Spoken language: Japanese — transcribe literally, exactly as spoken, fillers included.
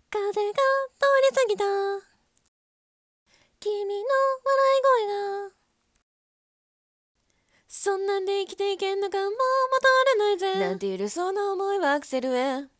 風が通り過ぎた君の笑い声がそんなんで生きていけんのかもう戻れないぜなんて許そうな思いはアクセルへ